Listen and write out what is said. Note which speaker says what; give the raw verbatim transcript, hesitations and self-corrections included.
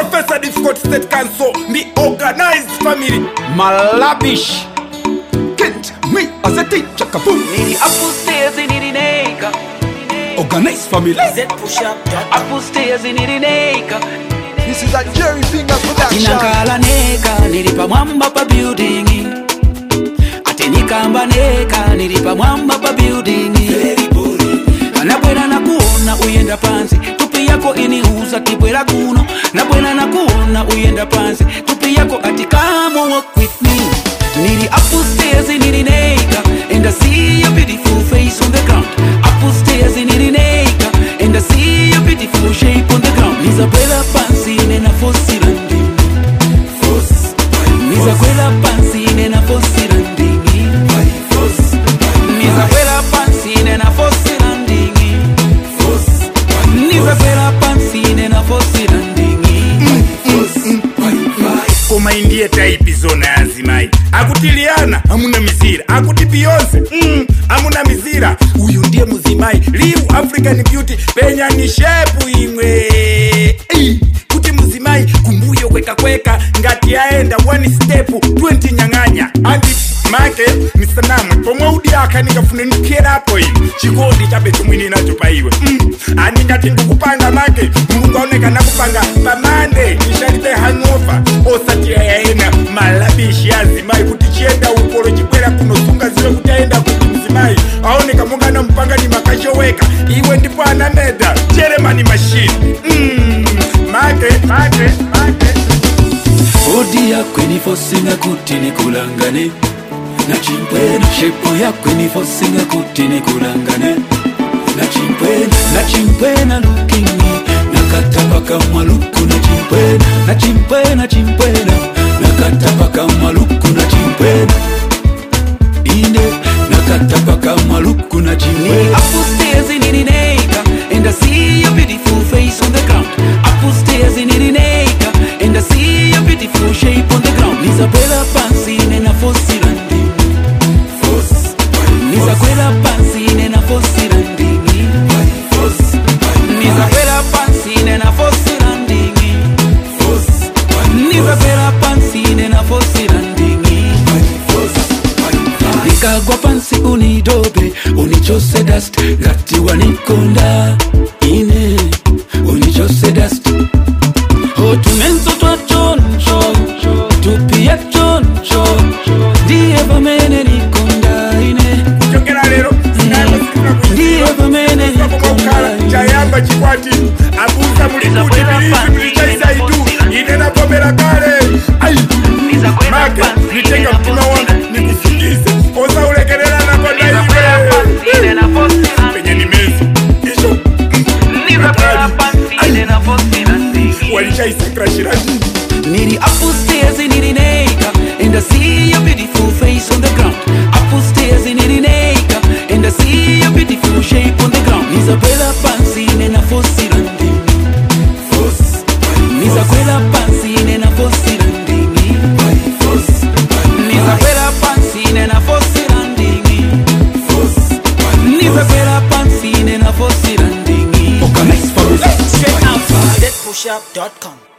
Speaker 1: Professor Difficult State Council, the organized family. Malabish. Kent, me as a teacher, kaboom.
Speaker 2: Nini upstairs in Irineka.
Speaker 1: Organized family.
Speaker 2: Z push up. Upstairs in Irineka.
Speaker 3: This is a Jerry Finger production.
Speaker 2: Inakala neka, nilipa mwamba pa building. Ate nikamba neka, nilipa mwamba pa building. Nabwera na kuona uyenda pansi, tupi yako iniuza kibwera kuno. Nabwera na kuona uyenda pansi, tupi yako ati come walk with me. Nili upstairs in Irineka, and I see your beautiful face on the ground. Upstairs in Irineka, and I see your beautiful shape on the ground. Nizabwera pansi nena fosi randi. Nizabwera pansi nena fosi randi. Nizabwera pansi nena fosi randi. Nizabwera pansi nena fosi randi.
Speaker 1: Koma indie type zona yazimai. Akutiliana amuna mizira, akuti Beyonce mm, amuna mizira. Uyu ndiye muzimai, live African beauty, penya ni shepu imwe. Ey, kuti muzimai kumbuyo kweka kweka, ngati yaenda one step twenty nyang'anya. Andi make misanamwe pomwe udi akanikafune nikerapo ino chikondi chabetu mwini nacho paiwe mm. Andi ngati ndikupanga make Mulungu aonekana kupanga pamande nishalibe hangover osati yaena Malabishi yazimai kuti chienda ukolo chikwera kunosunga ziwe kuti aenda kuti mzimai aoneka mungana mpanga ni makashoweka iwe ndipo anameda Jeremani machine mm. Make, make, make
Speaker 2: Odi yakwe ni fosinga kuti nikulangane na chimpwena shepo yakwe ni fosinga kuti nikulangane na chimpwena na chimpwena lukini nakata paka maluku na chimpwena na chimpwena chimpwena nakata paka maluku na chimpwena inde nakata paka maluku na chimpwena. Upstairs in Irineka, and I see your beautiful face on the ground. Upstairs in Irineka, and I see your beautiful shape on the ground. Nizabwera pansi nena fosi randi. Nizabwera pansi nena fosi randi. Nizabwera pansi nena fosi randi. Nizabwera pansi nena fosi randi. Nikagwa pansi unidobe, unichose dust, ngati wanikonda ine, unichose dust. Otumenzo twa choncho, tupia choncho, diye vamene nikonda ine.
Speaker 1: Kuchokera lero,
Speaker 2: diye vamene nikonda ine.
Speaker 1: Chayamba chikwati, abuza mulikuti bilizi milichaisa itu, inena pomera kare. Ay, make, nitenga mtima wangu, nikusingize, oza ulekerera na konda iwe. Penye ni mezi, isho, walichaisa krashirani.
Speaker 2: Niri upstairs in Irineka, and I see your beautiful face on the ground. Upstairs in Irineka, and I see your beautiful shape on the ground. Nizabwera pansi nena fosi randi. Nizabwera pansi nena fosi randi. Nizabwera pansi nena fosi randi. Nizabwera pansi nena fosi randi.
Speaker 1: Organized family.
Speaker 2: Check out Z push up dot com.